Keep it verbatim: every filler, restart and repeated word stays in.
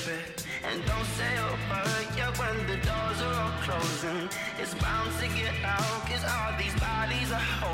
baby. And don't say a word, yeah, when the doors are all closing. It's bound to get out, cause all these bodies are holding.